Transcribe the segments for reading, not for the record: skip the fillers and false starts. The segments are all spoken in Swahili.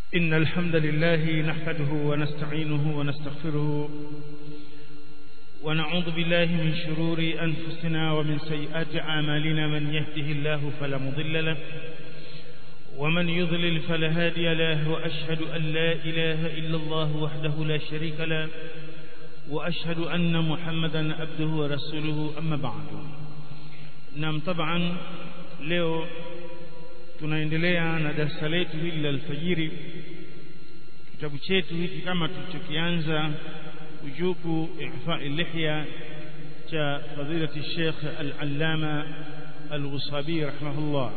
إن الحمد لله نحمده ونستعينه ونستغفره ونعوذ بالله من شرور أنفسنا ومن سيئات أعمالنا. من يهده الله فلا مضل له ومن يضلل فلا هادي له، وأشهد أن لا إله إلا الله وحده لا شريك له، وأشهد أن محمدا عبده ورسوله. أما بعد. نعم، طبعا leo tunaendelea na darasa letu hili la alfajiri, kitabu chetu hiki kama tulichokianza, ujubu i'fa'i lihya cha fadilati Sheikh al-Allama al-Ghusabi rahimahullah.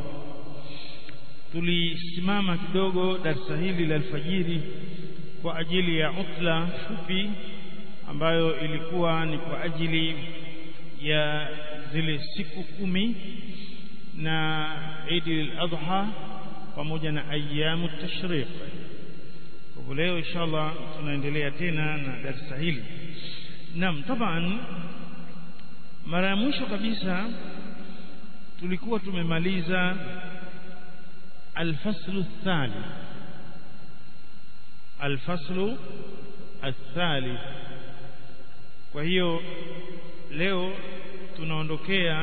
Tulisimama kidogo darasa hili la alfajiri kwa ajili ya utla fupi ambayo ilikuwa ni kwa ajili ya zile siku 10 na Eid al-Adha pamoja na ayyamu tashriq. Kwa leo inshallah tunaendelea tena na darasa hili. Naam, taban mara ya mwisho kabisa tulikuwa tumemaliza al-faslu ath-thalith. Al-faslu ath-thalith. Kwa hiyo leo tunaondokea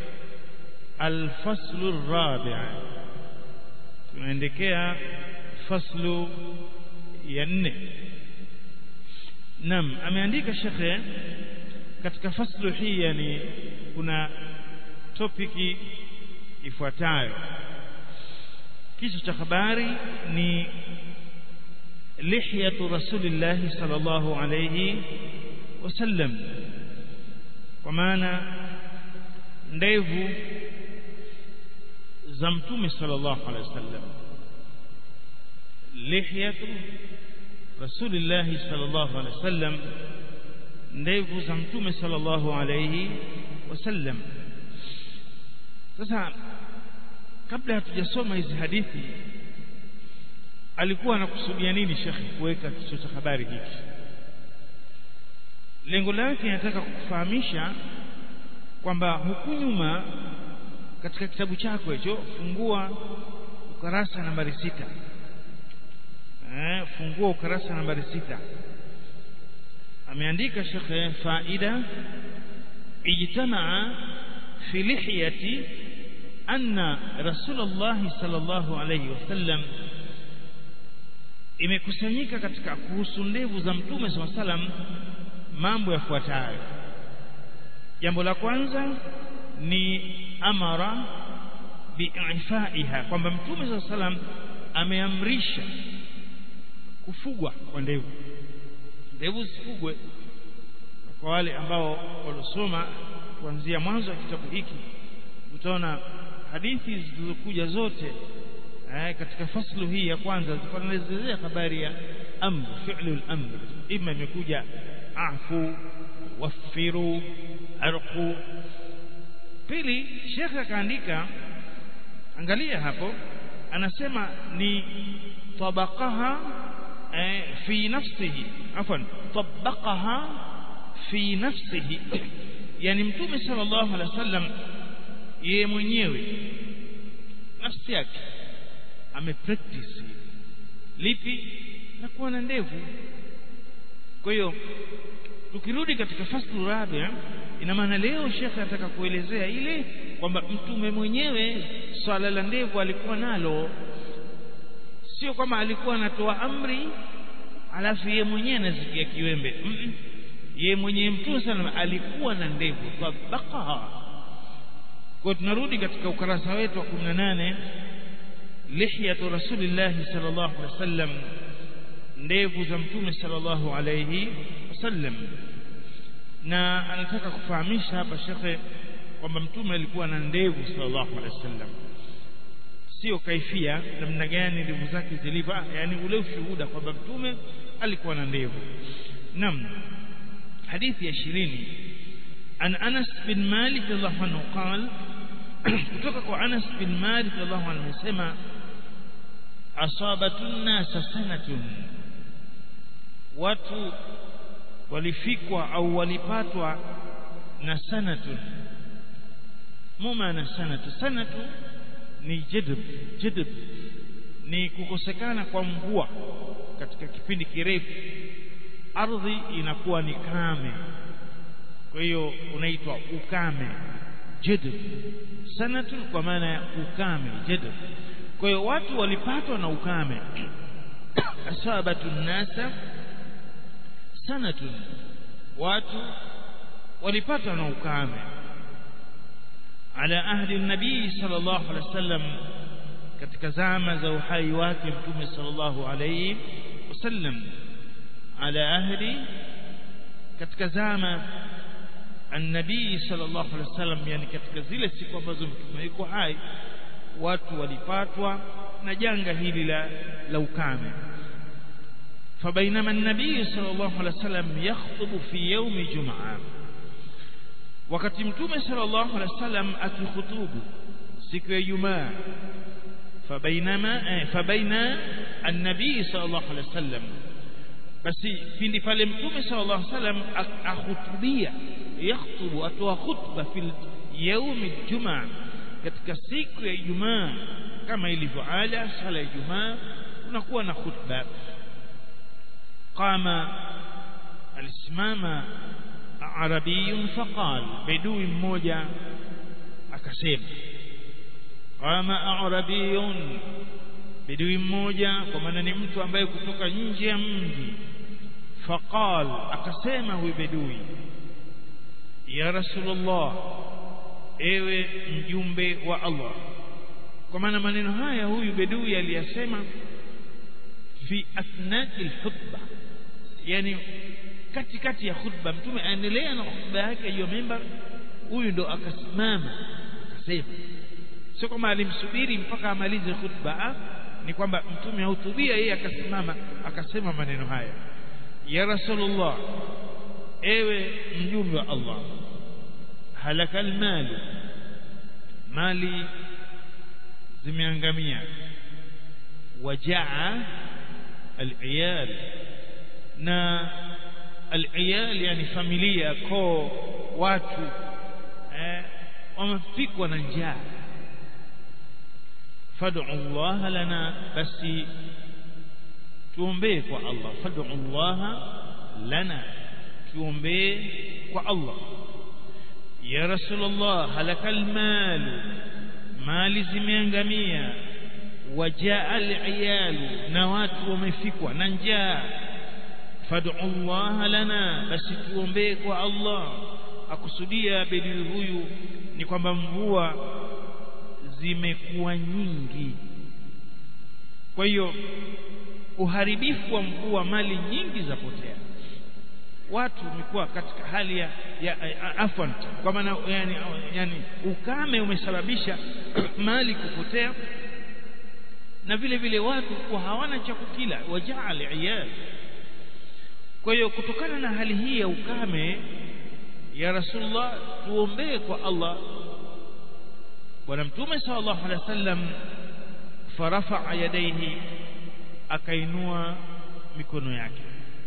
الفصل الرابع، tunaendekea faslu ya 4. Naam, ameandika shekhe katika faslu hii, yani kuna topiki ifuatayo. Kichwa cha habari ni lihyatu rasulillah sallallahu alayhi wasallam, kwa maana ndevu za mtume sallallahu alaihi wasallam. Lihyatu rasulillah sallallahu alaihi wasallam, ndevu za mtume sallallahu alaihi wasallam. Sasa kabla hatujasoma hizi hadithi, alikuwa anakusudia nini shekhi kuweka kichwa cha habari hiki? Lengo lake anataka kukufahamisha kwamba huku nyuma katika kitabu chako hicho, fungua ukurasa nambari 6. Fungua ukurasa nambari 6. Ameandika shekhe, faida ijtamaa fi lihyati anna rasulullah sallallahu alayhi wasallam, imekusanyika katika kuhusu ndevu za mtume sallallahu alayhi wasallam mambo yafuatayo. Jambo la kwanza ni amara bi'ifaiha, kwamba mtume sallallahu alayhi wasallam ameamrisha kufugwa kwa ndevu. Ndevu zifugwe. Kwa wale ambao walisoma kuanzia mwanzo wa kitabu hiki, utaona hadithi zilizokuja zote katika faslu hii ya kwanza zinaelezea habari ya amr, fi'lul amr. Ima imekuja afu, wafiru, arqu. Pili, Sheikh akaandika, angalia hapo, anasema ni tabaqaha fi nafsihi, afwan, tabaqaha fi nafsihi, yani mtume sallallahu alaihi wasallam yeye mwenyewe nafsi yake amepractice lipi na kuwa na ndevu. Kwa hiyo tukirudi katika faslu rabia, ina maana leo Sheikh anataka kuelezea ile kwamba mtume mwenyewe swala la ndevu alikuwa nalo, sio kama alikuwa anatoa amri alafu yeye mwenyewe anazikia kiwembe. Yeye mwenyewe mtume sana alikuwa na ndevu, tabaqaha. Kwa tunarudi katika ukurasa wetu wa 18, lihyatu rasulillah sallallahu alaihi wasallam, ndevu za mtume sallallahu alayhi wasallam. Na anataka kufahamisha hapa shekhe kwamba mtume alikuwa na ndevu sallallahu alayhi wasallam, sio kaifia namna gani ndevu zake zilivyo, yani ule ushuhuda kwamba mtume alikuwa na ndevu. Naam, hadithi ya 20 an Anas bin Malik radhiallahu anhu qala, kutoka kwa Anas bin Malik radhiallahu anhu anasema, asabatun nasa sanatun, watu walifikwa au walipatwa na sanatun. Muma na sanatu ni jadb ni kukosekana kwa mvua katika kipindi kirefu, ardhi inakuwa ni kame, kwa hiyo unaitwa ukame, jadb. Sanatun kwa maana ya ukame, jadb. Kwa hiyo watu walipatwa na ukame. Asabatun nasa sanatun, watu walipatwa na ukame. Ala ahdi nabii sallallahu alaihi wasallam, katika zama za uhai wake mtume sallallahu alaihi wasallam. Ala ahdi, katika zama an-nabii sallallahu alaihi wasallam, yani katika zile siku ambazo mtume yuko hai, watu walipatwa na janga hili la ukame. فبينما النبي صلى الله عليه وسلم يخطب في يوم جمعة، wakati mtume sallallahu alaihi wasallam akikhutubu siku ya Ijumaa. fabaina an-nabii sallallahu alaihi wasallam, basi pindi pale mtume sallallahu alaihi wasallam akhutubia, yakhutubu, atoa khutba fil yaum al-jumaa, katika siku ya Ijumaa. Kama ilivyo ada, sala ya Ijumaa unakuwa na khutba. Qama, alisimama arabiyun faqal, bedui mmoja akasema. Qama arabiyun, bedui mmoja, kwa maana ni mtu ambaye kutoka nje ya mji. Faqal, akasema huyu bedui, ya Rasulullah, ewe mjumbe wa Allah. Kwa maana maneno haya huyu bedui aliyasema fi athna'il khutba, yani katikati ya khutba. Mtume aendelea na khutba yake hiyo mimbar, huyu ndo akasimama akasema. Sio kama alimsubiri mpaka amalize khutba, ni kwamba mtume hutubia, yeye akasimama akasema maneno haya, ya Rasulullah, ewe mjumbe wa Allah, halakal mali, mali zimeangamia, wajaa al-iyal, na al-iyal yani familia, koo, watu wamefikwa na njaa. Fad'u Allah lana, basi tuombee kwa Allah. Fad'u Allah lana, tuombee kwa Allah. Ya Rasulullah, halakal mal, mali zimeangamia, wajaa al-iyal, na watu wamefikwa na njaa. Fad'u Allah lana, basi tuombee kwa Allah. Akusudia bedui huyu ni kwamba mvua zimekuwa nyingi, kwa hiyo uharibifu wa mvua, mali nyingi zapotea, watu wamekuwa katika hali ya afwan, kwa maana yani ukame umesababisha mali kupotea, na vile vile watu kwa hawana cha kukila, wajaa al-iyal. Kwa hiyo kutokana na hali hii ya ukame, ya Rasulullah, tuombee kwa Allah. Bwana Mtume sallallahu alaihi wasallam farafa yadaihi, akainua mikono yake.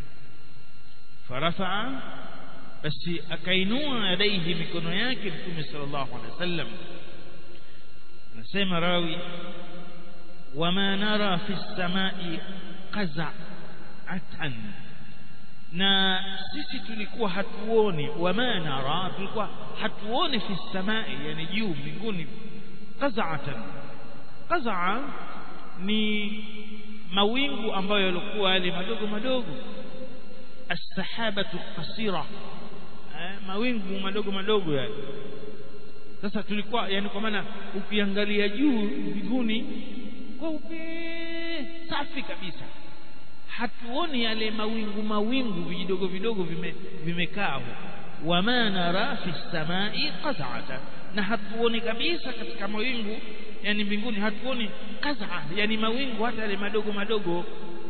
Farafa, basi akainua yadaihi, mikono yake Mtume sallallahu alaihi wasallam. Anasema rawi, wama nara fi samai qaza'atan, na sisi tulikuwa hatuoni, wama nara, tulikuwa hatuoni fi samai, yani juu mbinguni, qaza'atan. Qaza'a ni mawingu ambayo yalikuwa yale madogo madogo, as-sahabatu qasira, mawingu madogo madogo yale. Sasa tulikuwa yani, kwa maana ukiangalia juu mbinguni kwa upe safi kabisa, hatuoni yale mawingu vidogo vidogo vimekaa. Wama nara fi samai qaz'atan, na hatuoni kabisa katika mawingu, yani mbinguni hatuoni qaz'a, yani mawingu hata yale madogo madogo.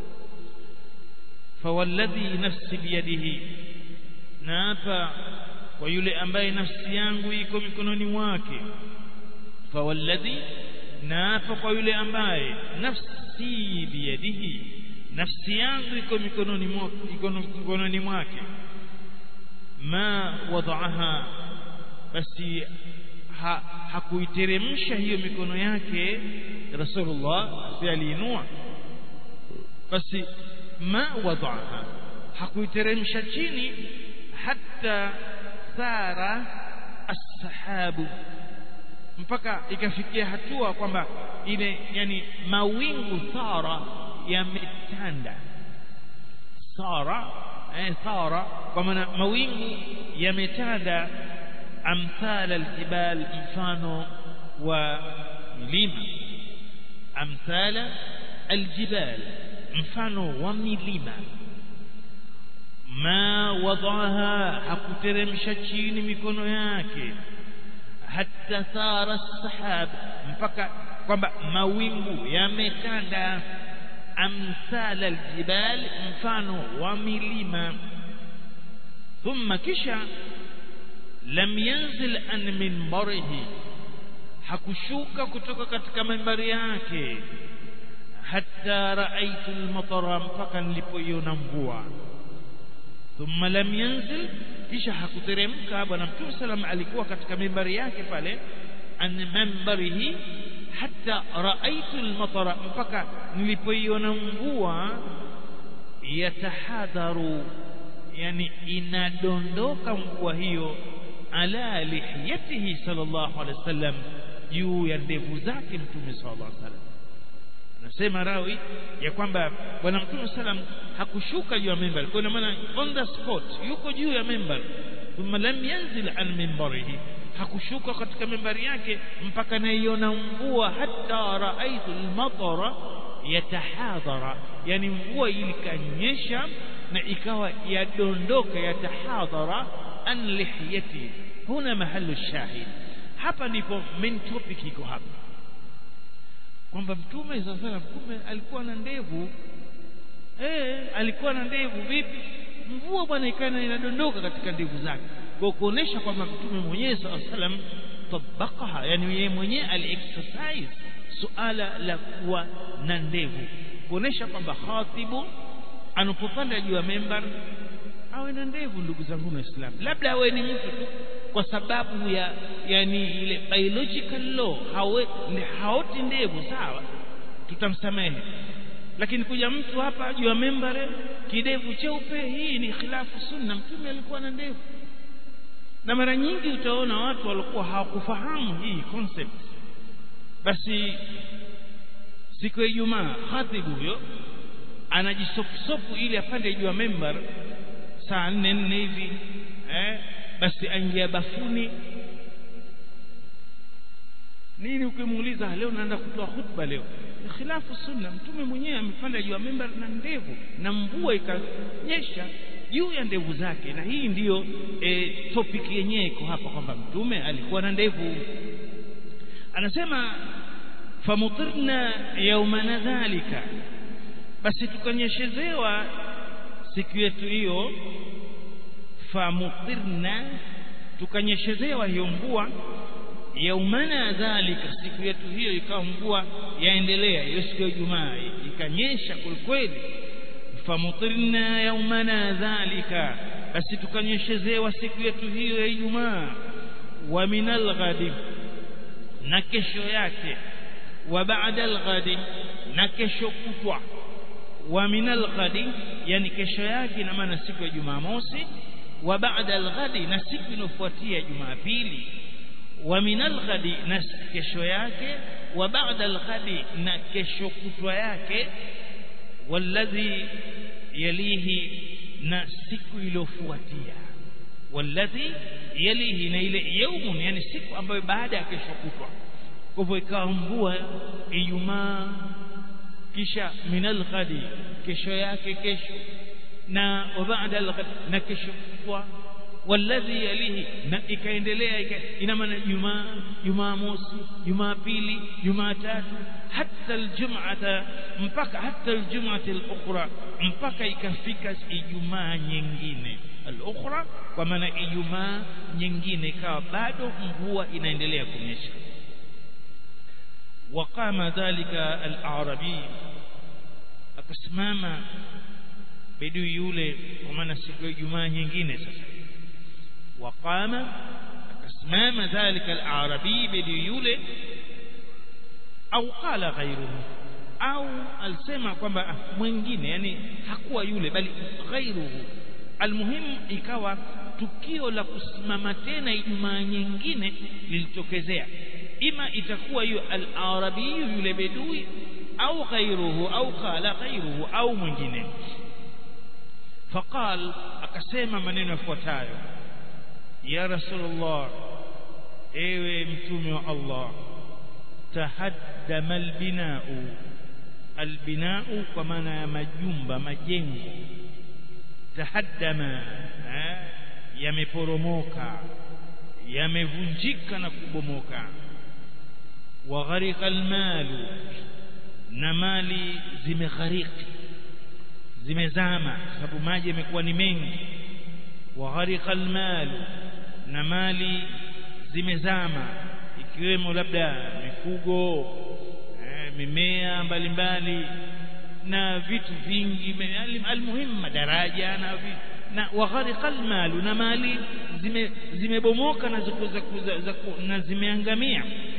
Fawalladhi nafsi biyadihi, na hapa kwa yule ambaye nafsi yangu iko mikononi mwake. Fawalladhi, na hapa kwa yule ambaye nafsi biyadihi, nafsi yangu iko mikononi mwake. Ma wada'aha, basi hakuiteremsha hiyo mikono yake Rasulullah, si aliinua, basi ma wadaaha, hakuiteremsha chini, hatta thara as-sahabu, mpaka ikafikia hatua kwamba ile yani mawingu thara yametanda. Thara kwa maana mawingu yametanda, amthal aljibal, mfano wa milima. Amthal aljibal, mfano wa milima. Ma wadaha, hakuteremsha chini mikono yake, hatta thara as-sahab, mpaka kwamba mawingu yametanda. Amthal aljibal, mfano wa milima. Thumma kisha lam yanzil an minbarihi, hakushuka kutoka katika mimbari yake, hatta raaitu almatara, mpaka nilipoiona mvua. Thumma lam yanzil, kisha hakuteremka bwana Mtume sallam, alikuwa katika mimbari yake pale, an minbarihi hatta raaitu almatara, mpaka nilipoiona mvua. Yatahadharu, yani inadondoka mvua hiyo, ala lihiyatihi sallallahu alaihi wasallam, juu ya ndevu zake Mtume sallallahu alaihi wasallam. Anasema rawi ya kwamba bwana Mtume sallam hakushuka juu ya mimbar, kwa maana on the spot yuko juu ya mimbar. Thumma lam yanzil an minbarihi, hakushuka katika mimbari yake mpaka naiona mvua. Hatta raaitu almatara yatahadhara, yani mvua ilikanyesha na ikawa yadondoka, yatahadhara an lihiyati. Huna mahallu shahid, hapa ndipo main topic iko hapa, kwamba Mtume sasa alikuwa na ndevu. Alikuwa na ndevu vipi? Mvua bwana ikana inadondoka katika ndevu zake, kwa kuonesha kwamba Mtume mwenyewe sallallahu alaihi wasallam tabaqaha, yani yeye mwenyewe ali-exercise suala la kuwa na ndevu, kuonesha kwamba khatibu anapopanda juu ya member awe na ndevu. Ndugu zangu Waislamu, labda awe ni mtu tu kwa sababu ya yani ile biological law haoti ndevu, sawa, tutamsamehe. Lakini kuja mtu hapa juu ya member kidevu cheupe, hii ni khilafu sunna. Mtume alikuwa na ndevu, na mara nyingi utaona watu walikuwa hawakufahamu hii concept. Basi siku ya Ijumaa khatibu huyo anajisofu ili apande juu ya member saa 4 hivi, basi aingia bafuni nini. Ukimuuliza leo naenda kutoa khutba, leo ni khilafu sunna. Mtume mwenyewe amepanda juu ya member na ndevu, na mvua ikanyesha juu ya ndevu zake. Na hii ndiyo topic yenyewe iko hapa, kwamba Mtume alikuwa na ndevu. Anasema famutirna yawmana dhalika, basi tukanyeshezewa siku yetu hiyo. Famutirna, tukanyeshezewa hiyo mvua. Yaumana dhalika, siku yetu hiyo ikawa mvua yaendelea. Hiyo siku ya Ijumaa ikanyesha kweli. Famutirna yaumana dhalika, basi tukanyeshezewa siku yetu hiyo ya Ijumaa. Wa minal ghadi, na kesho yake. Wa ba'da al-ghadi, na kesho kutwa. Wa minal ghadi, yani kesho yake, na maana siku ya Jumamosi. Wa ba'da al-ghadi, na siku inofuatia Jumapili. Wa minal ghadi, na kesho yake. Wa ba'da al-ghadi, na kesho kutwa yake. Walladhi yalihi, na siku iliyofuatia. Walladhi yalihi, na ile yaumun, yani siku ambayo baada ya kesho kutwa. Kwa hivyo ikawa mvua Ijumaa, kisha minal ghadi, kesho yake kesho, na baada al-ghadi, na kesho kutwa. Walladhi yalihi, na ikaendelea, ina maana Jumamosi, Jumapili, Jumatatu, hatta aljum'ata, mpaka hatta aljum'ati al-ukhra, mpaka ikafika Ijumaa nyingine. Al-ukhra kwa maana Ijumaa nyingine, ikawa bado mvua inaendelea kunyesha. Waqama dhalika al-arabi, akasimama bedui yule, kwa maana siku ya Ijumaa nyingine. Sasa waqama, akasimama dhalika al-arabi bidi yule au qala ghayruhu au alisema kwamba mwingine yani hakuwa yule bali ghayruhu almuhimu ikawa tukio la kusimama tena Ijumaa nyingine lilitokezea ima itakuwa hiyo al-arabi yule bedui au ghayruhu au qala ghayruhu au mwingine faqal akasema maneno yafuatayo ya rasulullah ewe mtume wa Allah tahaddama albina'u kwa maana ya majumba majengo tahaddama yameporomoka yamevunjika na kubomoka wa gharika almalu na mali zimeghariki zimezama sababu maji yamekuwa ni mengi wa gharika almalu na mali zimezama ikiwemo labda mifugo mimea mbalimbali na vitu vingi almuhimu madaraja na wa gharika almalu na mali zimebomoka na zimeangamia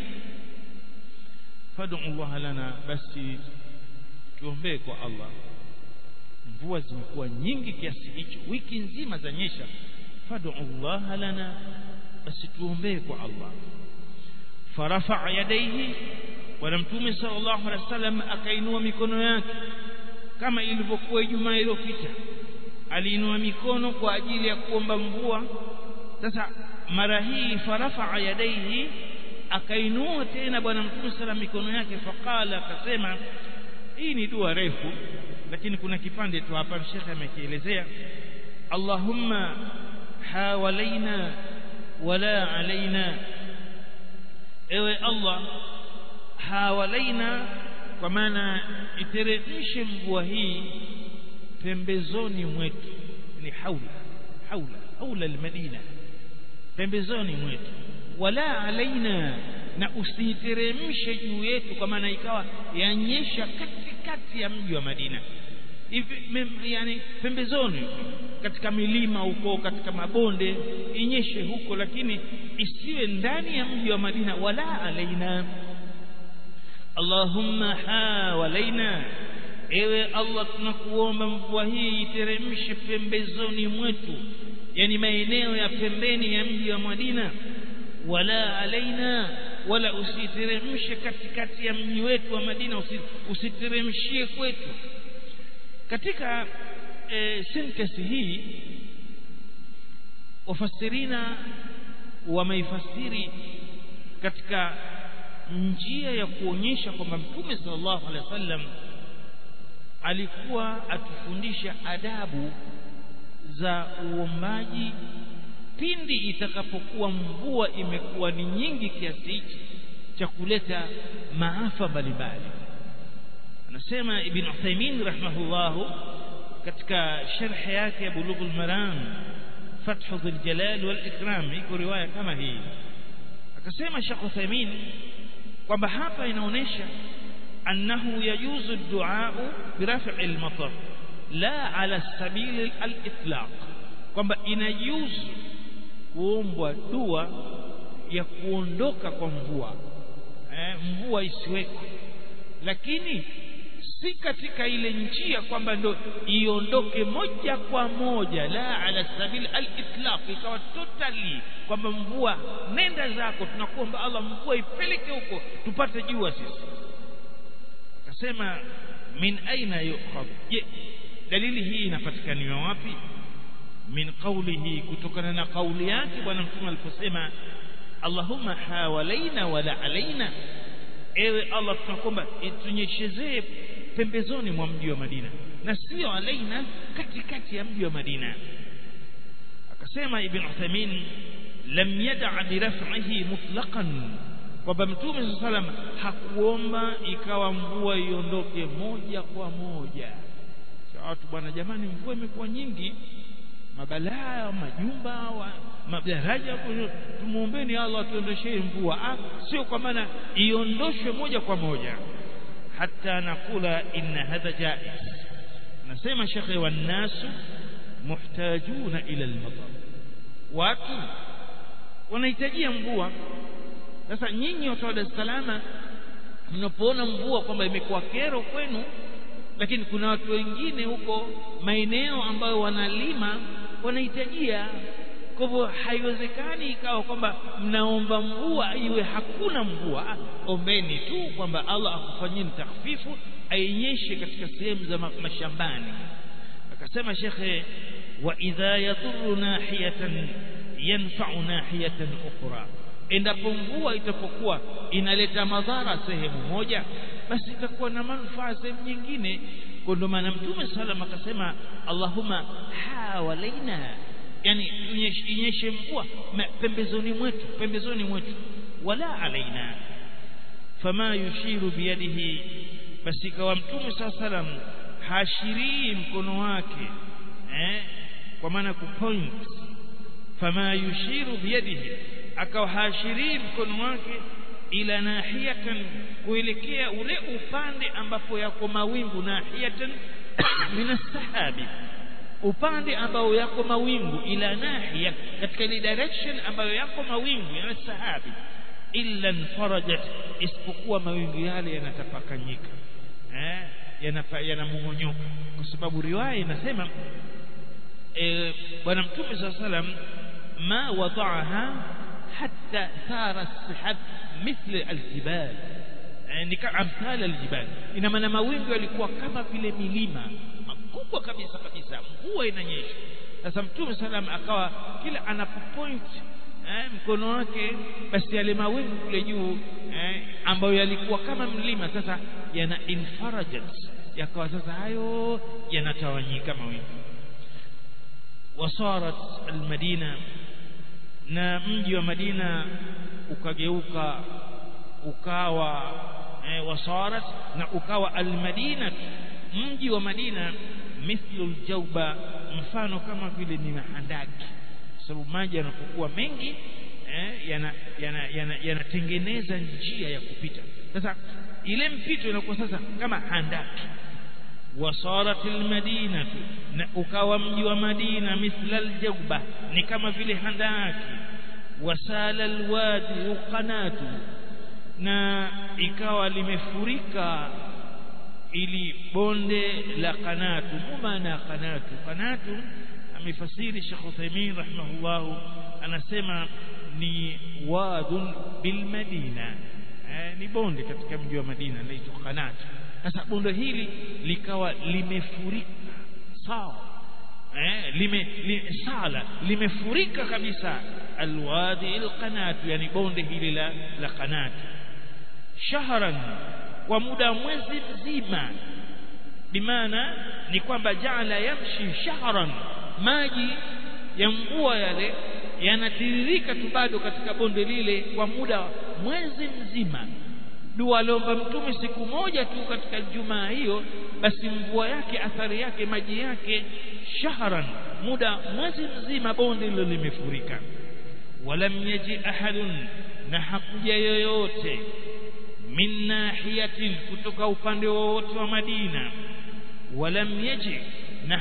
fad'u Allah lana basi tuombe kwa Allah mvua zimekuwa nyingi kiasi hicho wiki nzima zanyesha fad'u Allah lana basi tuombe kwa Allah farafa yadayhi wa mtume sallallahu alaihi wasallam akainua mikono yake kama ilivyokuwa Ijumaa iliyopita aliinua mikono kwa ajili ya kuomba mvua sasa mara hii farafa yadayhi akainua tena bwana mtume sallallahu mikono yake faqala akasema hii ni dua refu lakini kuna kipande tu hapa Sheikh amekielezea Allahumma hawalaina wala alaina ewe Allah hawalaina kwa maana iteremshe mvua hii pembezoni mwetu ni haula almadina pembezoni mwetu wala alaina na usiteremshe juu yetu kwa maana ikawa yanyesha katikati ya mji wa Madina hivi yani pembezoni katika milima huko katika mabonde inyeshe huko lakini isiwe ndani ya mji wa Madina wala alaina Allahumma hawalaina ewe Allah tunakuomba mvua hii iteremshe pembezoni mwetu yani maeneo ya pembeni ya mji wa Madina wala alaina wala usiteremshe katikati ya mji wetu wa Madina usiteremshie kwetu katika sentensi hii wafasirina wameifasiri katika njia ya kuonyesha kwamba Mtume sallallahu alaihi wasallam alikuwa atufundisha adabu za uombaji pindi itakapokuwa mvua imekuwa ni nyingi kiasi hichi cha kuleta maafa mbalimbali anasema Ibn Uthaymeen rahimahullahu katika sharh yake ya Bulughul Maram Fathu Dhul Jalal wal Ikram iko riwaya kama hii akasema Sheikh Uthaymeen kwamba hapa inaonesha annahu yajuzu ad-du'a bi raf'i al-matar la ala sabil al-itlaq kwamba inajuzu kuombwa dua ya kuondoka kwa mvua mvua isiweko lakini si katika ile njia kwamba ndo iondoke moja kwa moja la ala sabil al-itlaq ikawa totally kwamba mvua nenda zako tunakuomba Allah mvua ipeleke huko tupate jua sisi akasema min aina yukhad je dalili hii inapatikana wapi min qawlihi kutokana na kauli yake bwana mtume aliposema Allahumma hawalaina wala alaina ewe Allah tunakuomba itunyeshezee pembezoni mwa mji wa Madina na sio alaina katikati ya mji wa Madina akasema Ibn Uthaymeen lam yad'a bi raf'ihi mutlaqan kwamba mtume sallallahu alaihi wasallam hakuomba ikawa mvua iondoke moja kwa moja watu bwana jamani mvua imekuwa nyingi mabalaa majumba madaraja tumuombeeni Allah tuondoshe mvua sio kwa maana iondoshwe moja kwa moja hata nakula inna hadha jaiz nasema shekhe wanasu muhtajuna ila al-matar watu wanahitajia mvua. Sasa nyinyi watu wa Dar es Salaam mnapoona mvua kwamba imekuwa kero kwenu, lakini kuna watu wengine huko maeneo ambayo wanalima wanahitajia. Kwa hivyo haiwezekani ikawa kwamba mnaomba mvua iwe hakuna mvua. Ombeni tu kwamba Allah akufanyie takhfifu, ainyeshe katika sehemu za mashambani. Akasema shekhe, wa idha yadhurru nahiyatan yanfa'u nahiyatan ukhra, endapo mvua itapokuwa inaleta madhara sehemu moja, basi itakuwa na manufaa sehemu nyingine. Kwa ndo maana Mtume sallam akasema Allahumma hawalaina, yani inyeshe mvua pembezoni mwetu, wala alaina. Fama yushiru biyadihi, basi kwa Mtume sallam hashirii mkono wake, kwa maana kupoint. Fama yushiru biyadihi, akawa hashirii mkono wake ila nahiyatan, kuelekea ule upande ambapo yako mawingu. Nahiyatan minas sahabi, upande ambao yako mawingu. Ila nahiya, katika ile direction ambayo yako mawingu ya sahabi. Illa farajat, isipokuwa mawingu yale yanatapakanyika, yanamongonyoka. Kwa sababu riwaya inasema bwana Mtume sallallahu alaihi wasallam ma wada'aha hatta thara as-sahab mithla al-jibal, yani kama amthal al-jibal. Ina maana mawingu yalikuwa kama vile milima makubwa kabisa, mvua inanyesha. Sasa Mtume sallam akawa kila anapopoint mkono wake, basi yale mawingu kule juu ambayo yalikuwa kama mlima, sasa yana infarajat, yakawa sasa hayo yanatawanyika mawingu. Wasarat al-Madina, na mji wa Madina ukageuka ukawa wasarat, na ukawa al-Madina, mji wa Madina mithlu al-jawba, mfano kama vile ni handaki. Sababu maji yanapokuwa mengi yanatengeneza njia ya kupita. Sasa ile mpito inakuwa sasa kama handaki. Wasaratil madinatu, na ukawa mji wa Madina mithla aljawba, ni kama vile handaki. Wasala alwadi qanatu, na ikawa limefurika ili bonde la Qanatu. Maana Qanatu amefasiri Sheikh Uthaymeen rahimahullah, anasema ni wadun bil Madina, ni bonde katika mji wa Madina linaitwa Qanatu. Sasa bonde hili likawa limefurika sawa, limefurika kabisa. Alwadi alqanatu, yani bonde hili la Qanatu. Shahran, kwa muda mwezi mzima. Bimaana ni kwamba jaala yamshi shahran, maji ya mvua yale yanatiririka tu bado katika bonde lile kwa muda mwezi mzima. Dua aliomba Mtume siku moja tu katika Ijumaa hiyo, basi mvua yake, athari yake, maji yake, shahran, muda mwezi mzima bonde lile limefurika. Walam yaji ahadun, na hakuja yoyote, min nahiyatin, kutoka upande wowote wa Madina. Walam yaji, na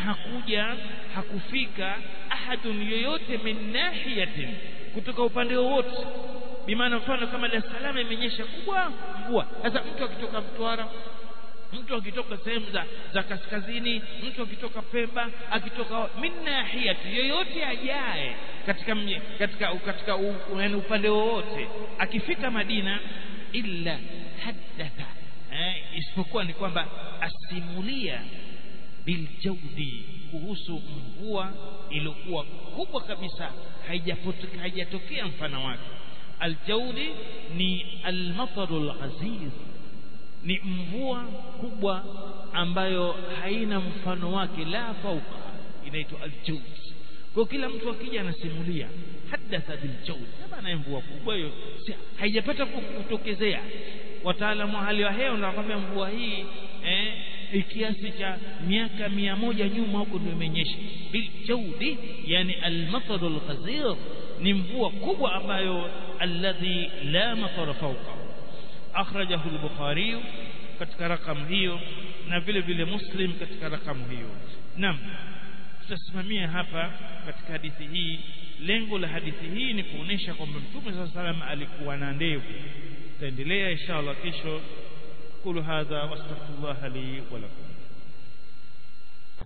hakufika ahadun, yoyote, min nahiyatin, kutoka upande wowote. Bimaana mfano kama Dar es Salaam imenyesha kubwa mvua, sasa mtu akitoka Mtwara, mtu akitoka sehemu za kaskazini, mtu akitoka Pemba, akitoka min nahiyati, yoyote ajaye katika upande wowote, akifika Madina, illa haddatha, isipokuwa ni kwamba asimulia biljawdi, kuhusu mvua iliyokuwa kubwa kabisa, haijatokea mfano wake. Aljawdi ni almatarul aziz, ni mvua kubwa ambayo haina mfano wake, la fauka, inaitwa aljawdi. Kwa kila mtu akija anasimulia hadatha biljawdi, maana mvua kubwa hiyo haijapata kutokezea. Wataalamu wa hali ya hewa wanakuambia mvua hii kiasi cha miaka 100 nyuma huko ndio imenyesha. Biljawdi yani almatarul ghazir, ni mvua kubwa ambayo alladhi la matara fawqa. Akhrajahu al-Bukhari katika rakamu hiyo, na vile vile Muslim katika rakamu hiyo. Naam, tutasimamia hapa katika hadithi hii. Lengo la hadithi hii ni kuonesha kwamba Mtume sallallahu alaihi wasallam alikuwa na ndevu. Tutaendelea inshallah kesho. Qulu hadha wastaghfirullah li wa lakum.